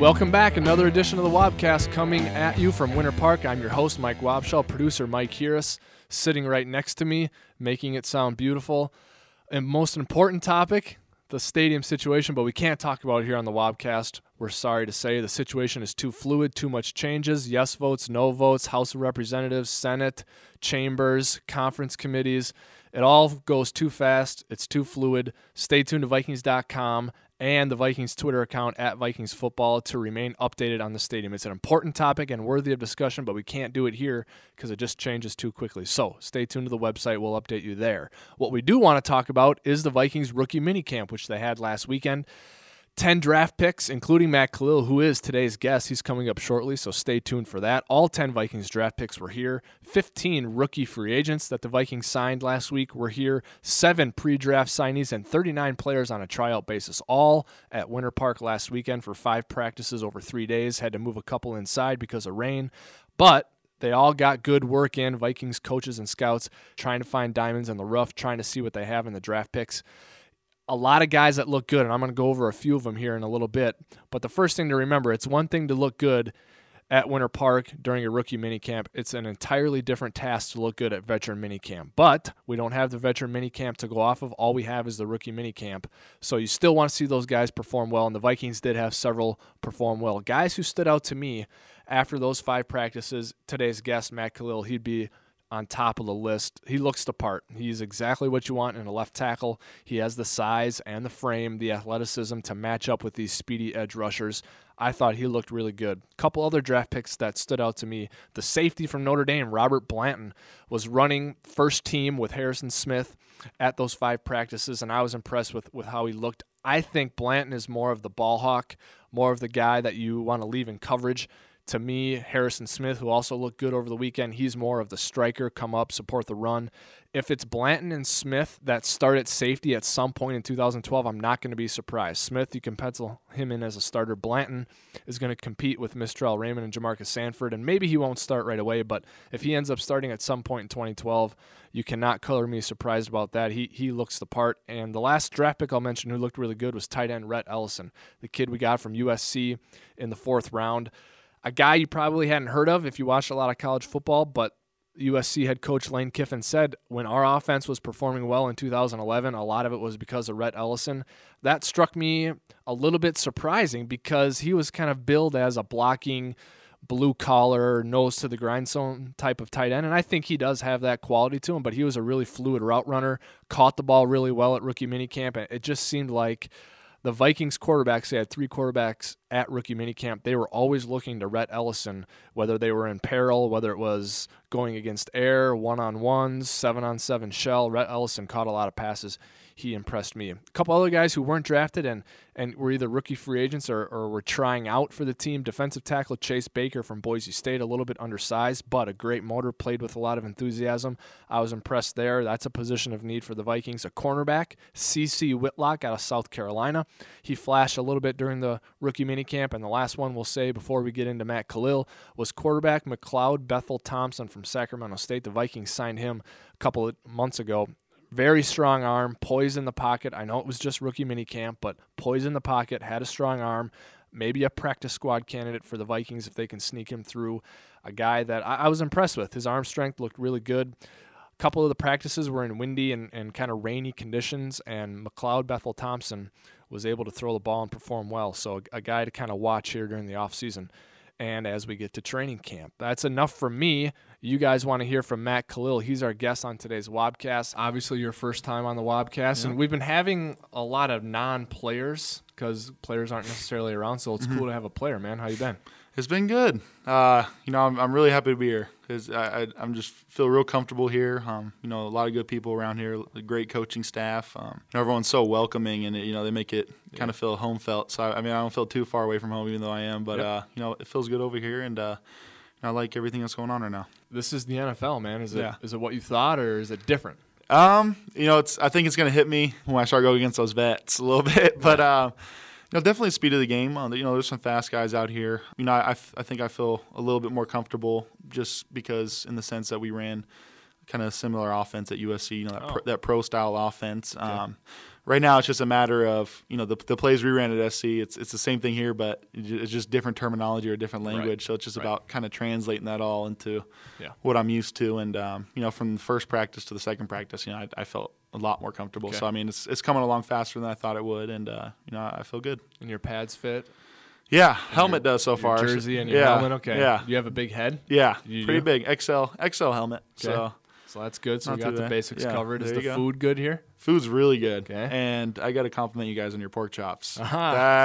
Welcome back. Another edition of the Wobcast coming at you from Winter Park. I'm your host, Mike Wobschall, producer Mike Hearis, sitting right next to me, making it sound beautiful. And most important topic, the stadium situation, but we can't talk about it here on the Wobcast. We're sorry to say the situation is too fluid, too much changes, yes votes, no votes, House of Representatives, Senate, chambers, conference committees. It all goes too fast. It's too fluid. Stay tuned to Vikings.com and the Vikings Twitter account at Vikings Football to remain updated on the stadium. It's an important topic and worthy of discussion, but we can't do it here because it just changes too quickly. So stay tuned to the website. We'll update you there. What we do want to talk about is the Vikings rookie minicamp, which they had last weekend. 10 draft picks, including Matt Kalil, who is today's guest. He's coming up shortly, so stay tuned for that. All 10 Vikings draft picks were here. 15 rookie free agents that the Vikings signed last week were here. 7 pre-draft signees and 39 players on a tryout basis, all at Winter Park last weekend for 5 practices over 3 days. Had to move a couple inside because of rain, but they all got good work in. Vikings coaches and scouts trying to find diamonds in the rough, trying to see what they have in the draft picks. A lot of guys that look good, and I'm going to go over a few of them here in a little bit. But the first thing to remember, it's one thing to look good at Winter Park during a rookie minicamp. It's an entirely different task to look good at veteran minicamp. But we don't have the veteran minicamp to go off of. All we have is the rookie minicamp. So you still want to see those guys perform well, and the Vikings did have several perform well. Guys who stood out to me after those 5 practices, today's guest, Matt Kalil, he'd be on top of the list. He looks the part. He's exactly what you want in a left tackle. He has the size and the frame, the athleticism to match up with these speedy edge rushers. I thought he looked really good. A couple other draft picks that stood out to me. The safety from Notre Dame, Robert Blanton, was running first team with Harrison Smith at those 5 practices, and I was impressed with how he looked. I think Blanton is more of the ball hawk, more of the guy that you want to leave in coverage. To me, Harrison Smith, who also looked good over the weekend, he's more of the striker, come up, support the run. If it's Blanton and Smith that start at safety at some point in 2012, I'm not going to be surprised. Smith, you can pencil him in as a starter. Blanton is going to compete with Mistrell Raymond and Jamarcus Sanford, and maybe he won't start right away, but if he ends up starting at some point in 2012, you cannot color me surprised about that. He looks the part. And the last draft pick I'll mention who looked really good was tight end Rhett Ellison, the kid we got from USC in the 4th round. A guy you probably hadn't heard of if you watched a lot of college football, but USC head coach Lane Kiffin said when our offense was performing well in 2011, a lot of it was because of Rhett Ellison. That struck me a little bit surprising because he was kind of billed as a blocking, blue-collar, nose-to-the-grindstone type of tight end, and I think he does have that quality to him, but he was a really fluid route runner, caught the ball really well at rookie minicamp, and it just seemed like the Vikings quarterbacks, they had 3 quarterbacks at rookie minicamp. They were always looking to Rhett Ellison, whether they were in peril, whether it was going against air, 1-on-1s, 7-on-7 shell. Rhett Ellison caught a lot of passes. He impressed me. A couple other guys who weren't drafted and were either rookie free agents or were trying out for the team. Defensive tackle Chase Baker from Boise State, a little bit undersized, but a great motor, played with a lot of enthusiasm. I was impressed there. That's a position of need for the Vikings. A cornerback, C.C. Whitlock out of South Carolina. He flashed a little bit during the rookie minicamp, and the last one we'll say before we get into Matt Kalil was quarterback McLeod Bethel Thompson from Sacramento State. The Vikings signed him a couple of months ago. Very strong arm, poise in the pocket. I know it was just rookie minicamp, but poise in the pocket, had a strong arm, maybe a practice squad candidate for the Vikings if they can sneak him through. A guy that I was impressed with. His arm strength looked really good. A couple of the practices were in windy and kind of rainy conditions, and McLeod Bethel Thompson was able to throw the ball and perform well. So a guy to kind of watch here during the offseason and as we get to training camp. That's enough for me. You guys want to hear from Matt Kalil. He's our guest on today's Wobcast. Obviously, your first time on the Wobcast, and we've been having a lot of non-players because players aren't necessarily around, so it's cool to have a player, man. How you been? It's been good. I'm really happy to be here because I'm just feel real comfortable here. A lot of good people around here, a great coaching staff. Everyone's so welcoming, and they make it kind of feel home felt. So I don't feel too far away from home, even though I am. But it feels good over here, and I like everything that's going on right now. This is the NFL, man. Is it what you thought, or is it different? I think it's going to hit me when I start going against those vets a little bit, but. Definitely speed of the game. There's some fast guys out here. I think I feel a little bit more comfortable just because in the sense that we ran kind of similar offense at USC, that pro-style offense. Okay. right now it's just a matter of, the plays we ran at SC, it's the same thing here, but it's just different terminology or different language. Right. So it's just about kind of translating that all into Yeah. what I'm used to. And, from the first practice to the second practice, I felt a lot more comfortable. Okay. So, I mean, it's coming along faster than I thought it would. And, I feel good. And your pads fit? Yeah, helmet does so far. Your jersey and your helmet, okay. Yeah. You have a big head? Yeah, You pretty do? big. XL helmet. Okay. So that's good. So Not we got too the bad. basics Yeah, covered. Is there the you go. food good here? Food's really good. Okay. And I got to compliment you guys on your pork chops. Uh-huh.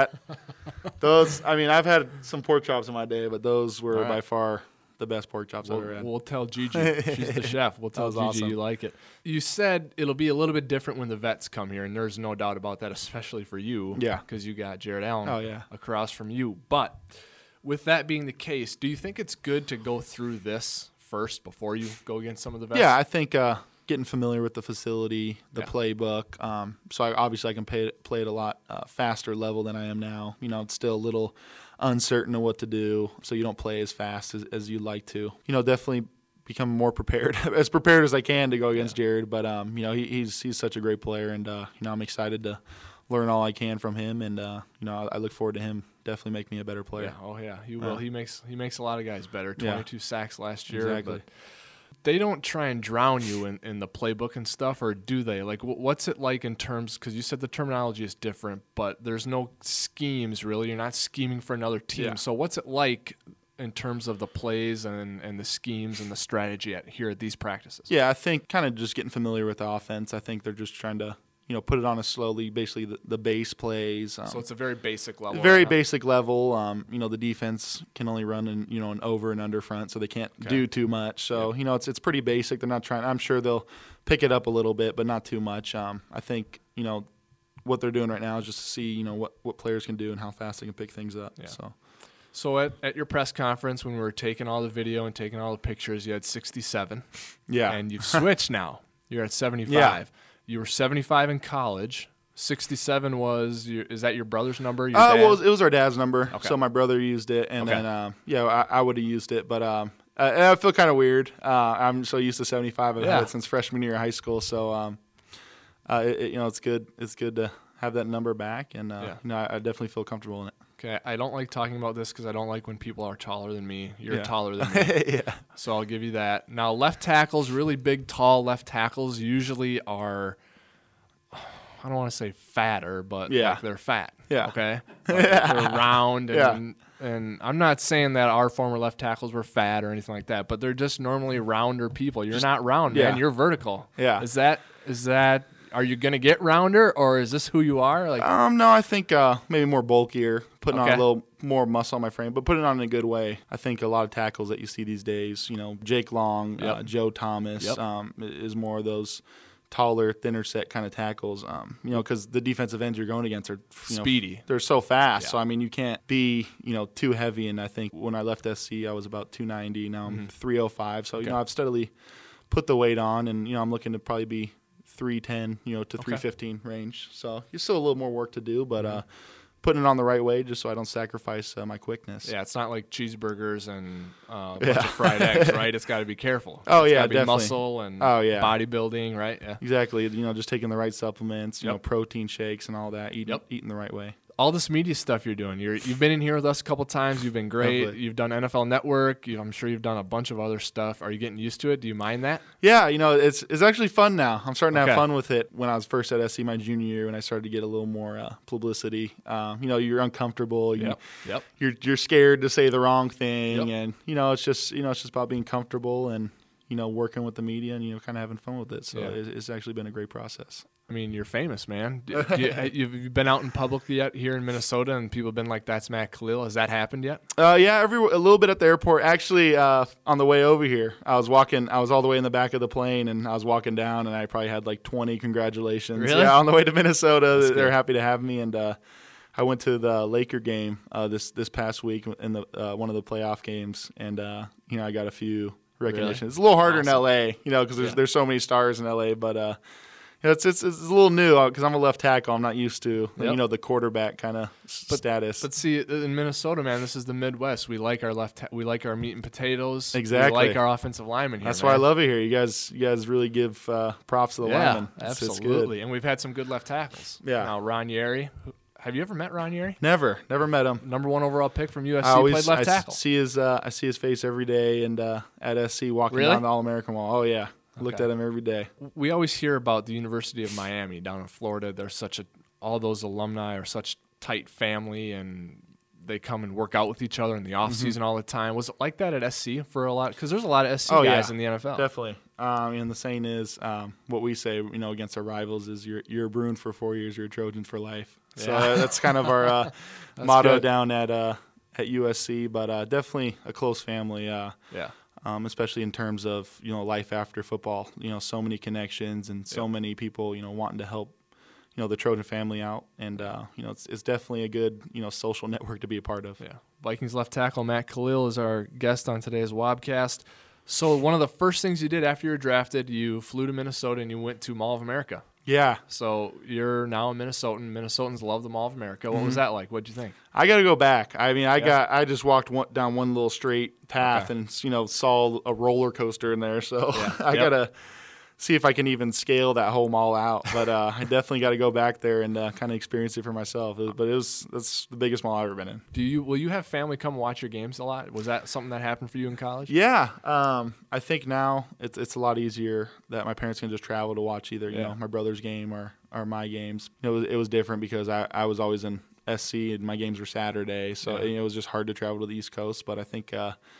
I've had some pork chops in my day, but those were All right. by far the best pork chops I've ever had. We'll tell Gigi. She's the chef. We'll tell That Gigi was awesome. you like it. You said it'll be a little bit different when the vets come here, and there's no doubt about that, especially for you. Yeah. Because you got Jared Allen Oh, yeah. across from you. But with that being the case, do you think it's good to go through this first before you go against some of the vets? Yeah, I think getting familiar with the facility, the Yeah. playbook. So obviously I can play at a lot faster level than I am now. It's still a little uncertain of what to do, so you don't play as fast as you'd like to. Definitely become more prepared, as prepared as I can to go against Jared. But he's such a great player, and I'm excited to learn all I can from him, and I look forward to him definitely make me a better player. Yeah. Oh yeah, he will. He makes a lot of guys better. Yeah. 22 sacks last year. Exactly. But they don't try and drown you in the playbook and stuff, or do they? Like, what's it like in terms? Because you said the terminology is different, but there's no schemes really. You're not scheming for another team. Yeah. So what's it like in terms of the plays and the schemes and the strategy here at these practices? Yeah, I think kind of just getting familiar with the offense. I think they're just trying to put it on us slowly, basically the base plays. So it's a very basic level. Very right now. basic level. The defense can only run in an over and under front, so they can't do too much. So it's pretty basic. They're not trying. I'm sure they'll pick it up a little bit, but not too much. I think what they're doing right now is just to see what players can do and how fast they can pick things up. Yeah. So So at your press conference when we were taking all the video and taking all the pictures, you had 67. yeah, And you've switched now. You're at 75. Yeah. You were 75 in college. 67 is that your brother's number? Your well, dad? it was our dad's number, Okay. so my brother used it, and Okay. then I would have used it, but I feel kind of weird. I'm so used to 75. I've Yeah. had it since freshman year of high school, so it's good. It's good to have that number back, and I definitely feel comfortable in it. Okay, I don't like talking about this because I don't like when people are taller than me. You're Yeah. taller than me, Yeah. so I'll give you that. Now, left tackles, really big, tall left tackles usually are, I don't want to say fatter, but Yeah. like they're fat. Yeah. Okay? They're round, Yeah. and I'm not saying that our former left tackles were fat or anything like that, but they're just normally rounder people. You're not round, man. yeah. You're vertical. Yeah. Is that? Are you gonna get rounder, or is this who you are? Like, No, I think maybe more bulkier, putting on Okay. a little more muscle on my frame, but putting it on in a good way. I think a lot of tackles that you see these days, Jake Long, Yep. Joe Thomas, Yep. is more of those taller, thinner set kind of tackles. Because the defensive ends you're going against are Speedy. They're so fast. Yeah. So I mean, you can't be too heavy. And I think when I left SC, I was about 290. Now I'm 305. So Okay. I've steadily put the weight on, and I'm looking to probably be 310, to 315 range. So there's still a little more work to do, but putting it on the right way just so I don't sacrifice my quickness. Yeah, it's not like cheeseburgers and a bunch Yeah. of fried eggs, right? It's got to be careful. Oh, It's yeah, gotta be definitely. muscle and Oh, yeah. bodybuilding, right? Yeah. Exactly. Just taking the right supplements, Yep. protein shakes and all that, eating the right way. All this media stuff you're doing. You've been in here with us a couple times. You've been great. Definitely. You've done NFL Network. I'm sure you've done a bunch of other stuff. Are you getting used to it? Do you mind that? Yeah, it's actually fun now. I'm starting to Okay. have fun with it. When I was first at SC my junior year, when I started to get a little more publicity, you're uncomfortable. Yep. You're scared to say the wrong thing, Yep. and it's just about being comfortable and working with the media and kind of having fun with it. So Yeah. it's actually been a great process. I mean, you're famous, man. You've been out in public yet here in Minnesota, and people have been like, "That's Matt Khalil." Has that happened yet? Yeah, a little bit at the airport. Actually, on the way over here, I was all the way in the back of the plane, and I was walking down, and I probably had like 20 congratulations. Really? Yeah, on the way to Minnesota, That's they're good. happy to have me, and I went to the Laker game this past week in the one of the playoff games, and I got a few recognitions. Really? It's a little harder Awesome. in LA, because Yeah. there's so many stars in LA, but It's a little new because I'm a left tackle. I'm not used to Yep. the quarterback kind of status. But see, in Minnesota, man, this is the Midwest. We like our we like our meat and potatoes. Exactly. We like our offensive linemen here. That's man. why I love it here. You guys really give props to the linemen. It's absolutely. good. And we've had some good left tackles. Yeah. Now Ron Yeri. Have you ever met Ron Yeri? Never met him. Number 1 overall pick from USC. Played left I tackle. see his face every day, and at SC walking Really? down the All-American wall. Oh yeah, looked Okay. at him every day. We always hear about the University of Miami down in Florida. They're all those alumni are such tight family, and they come and work out with each other in the off season all the time. Was it like that at SC for a lot? Because there's a lot of SC guys in the NFL. Definitely. And the saying is, what we say, against our rivals is, "You're a Bruin for 4 years, you're a Trojan for life." So that's kind of our motto good. down at USC. But definitely a close family. Yeah. Especially in terms of life after football. So many connections and so many people wanting to help the Trojan family out, and it's definitely a good social network to be a part of. Yeah. Vikings left tackle Matt Khalil is our guest on today's Wobcast. So one of the first things you did after you were drafted, you flew to Minnesota and you went to Mall of America. Yeah, So you're now a Minnesotan. Minnesotans love the Mall of America. What was that like? What'd you think? I got to go back. I mean, I just walked down one little straight path and saw a roller coaster in there. So I got to see if I can even scale that whole mall out. But I definitely got to go back there and kind of experience it for myself. That's the biggest mall I've ever been in. Will you have family come watch your games a lot? Was that something that happened for you in college? Yeah, I think now it's a lot easier that my parents can just travel to watch either my brother's game or my games. It was different because I was always in SC and my games were Saturday, so it was just hard to travel to the East Coast. But I think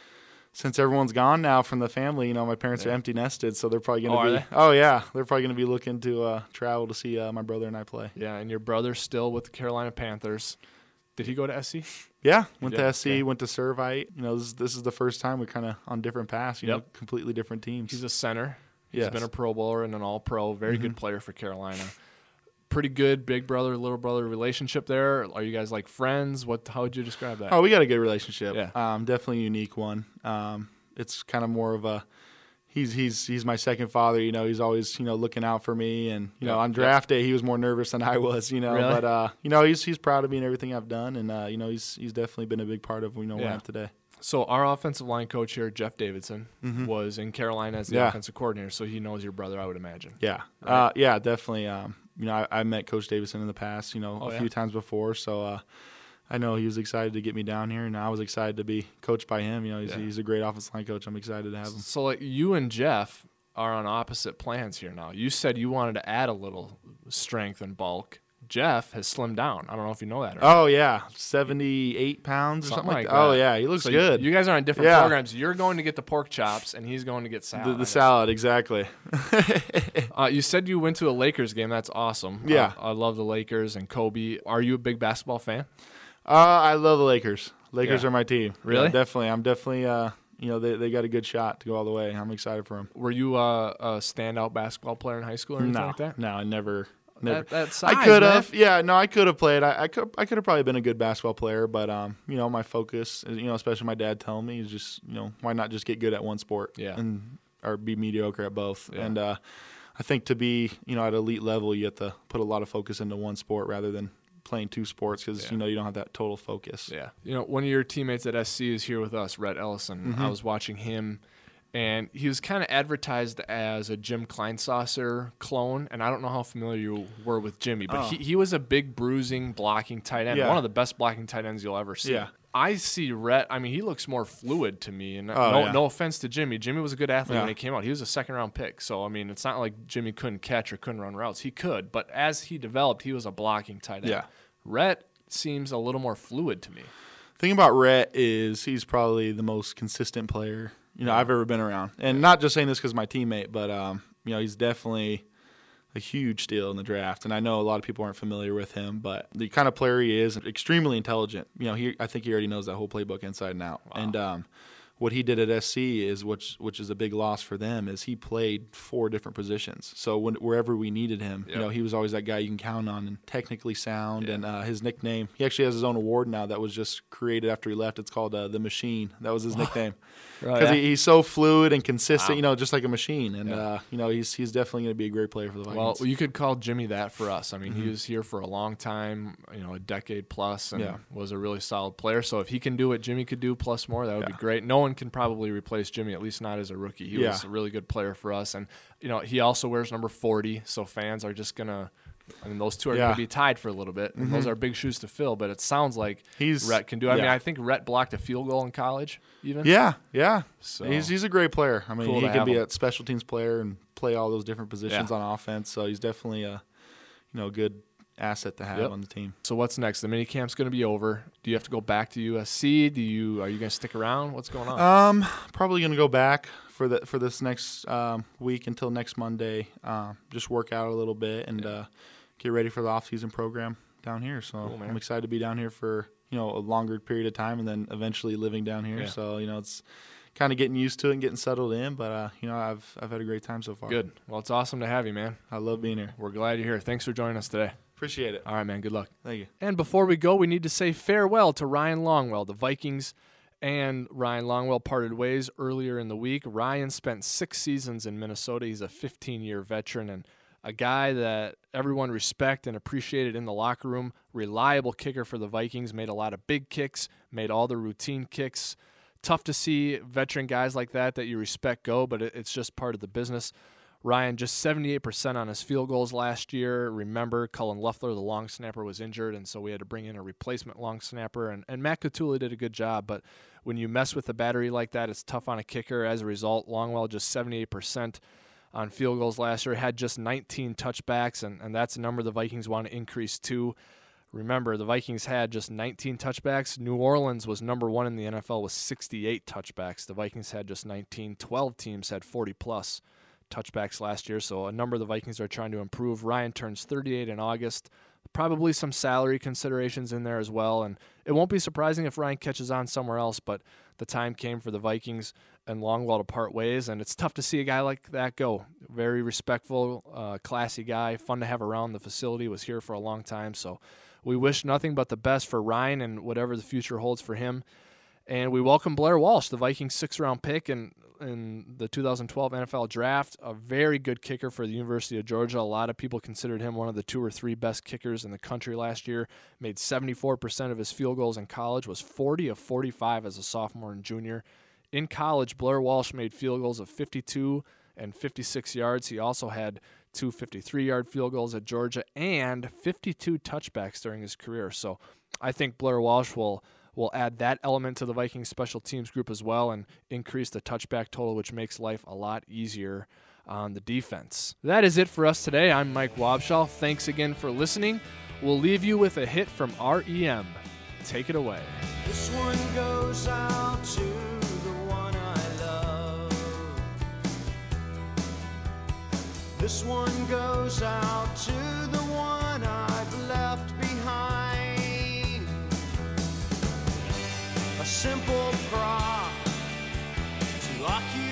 since everyone's gone now from the family, my parents are empty nested, so they're probably going to be. Oh yeah, they're probably going to be looking to travel to see my brother and I play. Yeah, and your brother's still with the Carolina Panthers. Did he go to SC? Yeah, went to SC, Okay. went to Servite. This is the first time we're kind of on different paths. Completely different teams. He's a center. He's Yes. been a Pro Bowler and an All-Pro. Very good player for Carolina. Pretty good big brother, little brother relationship there. Are you guys like friends? How would you describe that? Oh, we got a good relationship. Yeah. Definitely a unique one. It's kind of more of a he's my second father. He's always looking out for me, and on draft day he was more nervous than I was. Really? But he's proud of me and everything I've done, and he's definitely been a big part of where I am today. So our offensive line coach here, Jeff Davidson, was in Carolina as the offensive coordinator, so he knows your brother, I would imagine. Yeah. Right. Yeah, definitely. I met Coach Davidson in the past, a few times before, so I know he was excited to get me down here, and I was excited to be coached by him. He's a great offensive line coach. I'm excited to have him. So like you and Jeff are on opposite plans here now. You said you wanted to add a little strength and bulk. Jeff has slimmed down. I don't know if you know that or not. Oh, yeah, 78 pounds or something like that. that. Oh, yeah, he looks So good. You guys are on different programs. You're going to get the pork chops, and he's going to get salad. The salad, exactly. You said you went to a Lakers game. That's awesome. Yeah. I love the Lakers and Kobe. Are you a big basketball fan? I love the Lakers. Lakers Yeah. are my team. Really? Yeah, definitely. I'm definitely, they got a good shot to go all the way. I'm excited for them. Were you a standout basketball player in high school or anything like that? No, I never. That size, I could man. have. Yeah, no, I could have played. I could have probably been a good basketball player, but my focus, especially my dad telling me, is just why not just get good at one sport, or be mediocre at both. Yeah. And I think to be at elite level, you have to put a lot of focus into one sport rather than playing two sports because you don't have that total focus. Yeah. One of your teammates at SC is here with us, Rhett Ellison. I was watching him. And he was kind of advertised as a Jim Kleinsasser clone, and I don't know how familiar you were with Jimmy, but he was a big bruising, blocking tight end, one of the best blocking tight ends you'll ever see. Yeah. I see Rhett, he looks more fluid to me, and no offense to Jimmy. Jimmy was a good athlete when he came out. He was a second-round pick, so, it's not like Jimmy couldn't catch or couldn't run routes. He could, but as he developed, he was a blocking tight end. Yeah. Rhett seems a little more fluid to me. The thing about Rhett is he's probably the most consistent player I've ever been around, and not just saying this because my teammate, but he's definitely a huge steal in the draft. And I know a lot of people aren't familiar with him, but the kind of player he is, extremely intelligent. I think he already knows that whole playbook inside and out. Wow. And what he did at SC is which is a big loss for them is he played 4 different positions. So wherever we needed him, he was always that guy you can count on and technically sound. And his nickname, he actually has his own award now that was just created after he left. It's called the Machine. That was his nickname because he's so fluid and consistent, just like a machine. And he's definitely going to be a great player for the Vikings. Well, you could call Jimmy that for us. I mean, he was here for a long time, a decade plus, and was a really solid player. So if he can do what Jimmy could do plus more, that would be great. No one can probably replace Jimmy, at least not as a rookie. He was a really good player for us. And, he also wears number 40, so fans are just going to – those two are going to be tied for a little bit. And those are big shoes to fill, but it sounds like Rhett can do it. I mean, I think Rhett blocked a field goal in college even. Yeah. So he's a great player. I mean, cool he can be a special teams player and play all those different positions on offense. So he's definitely a good asset to have on the team. So what's next? The minicamp's going to be over. Do you have to go back to USC? Are you going to stick around? What's going on? Probably going to go back for this next week until next Monday. Just work out a little bit and get ready for the off-season program down here. So cool, I'm excited to be down here for a longer period of time and then eventually living down here. So it's kind of getting used to it and getting settled in, but I've had a great time so far. Good. Well, it's awesome to have you, man. I love being here. We're glad you're here. Thanks for joining us today. Appreciate it. All right, man. Good luck. Thank you. And before we go, we need to say farewell to Ryan Longwell. The Vikings and Ryan Longwell parted ways earlier in the week. Ryan spent 6 seasons in Minnesota. He's a 15-year veteran and a guy that everyone respected and appreciated in the locker room. Reliable kicker for the Vikings. Made a lot of big kicks. Made all the routine kicks. Tough to see veteran guys like that you respect go, but it's just part of the business. Ryan, just 78% on his field goals last year. Remember, Cullen Loeffler, the long snapper, was injured, and so we had to bring in a replacement long snapper. And Matt Cotulla did a good job, but when you mess with a battery like that, it's tough on a kicker. As a result, Longwell just 78% on field goals last year. Had just 19 touchbacks, and that's a number the Vikings want to increase to. Remember, the Vikings had just 19 touchbacks. New Orleans was number 1 in the NFL with 68 touchbacks. The Vikings had just 19. 12 teams had 40-plus touchbacks last year, so a number the Vikings are trying to improve. Ryan turns 38 in August. Probably some salary considerations in there as well, and it won't be surprising if Ryan catches on somewhere else, but the time came for the Vikings and Longwell to part ways, and it's tough to see a guy like that go. Very respectful, classy guy, fun to have around the facility, was here for a long time, so we wish nothing but the best for Ryan and whatever the future holds for him. And we welcome Blair Walsh, the Vikings 6th-round pick in the 2012 NFL Draft, a very good kicker for the University of Georgia. A lot of people considered him one of the 2 or 3 best kickers in the country last year. Made 74% of his field goals in college, was 40 of 45 as a sophomore and junior. In college, Blair Walsh made field goals of 52 and 56 yards. He also had 2 53-yard field goals at Georgia and 52 touchbacks during his career. So I think Blair Walsh will add that element to the Vikings special teams group as well and increase the touchback total, which makes life a lot easier on the defense. That is it for us today. I'm Mike Wabschall. Thanks again for listening. We'll leave you with a hit from REM. Take it away. This one goes out to the one I love. This one goes out to the one I've left behind. A simple prop to lock you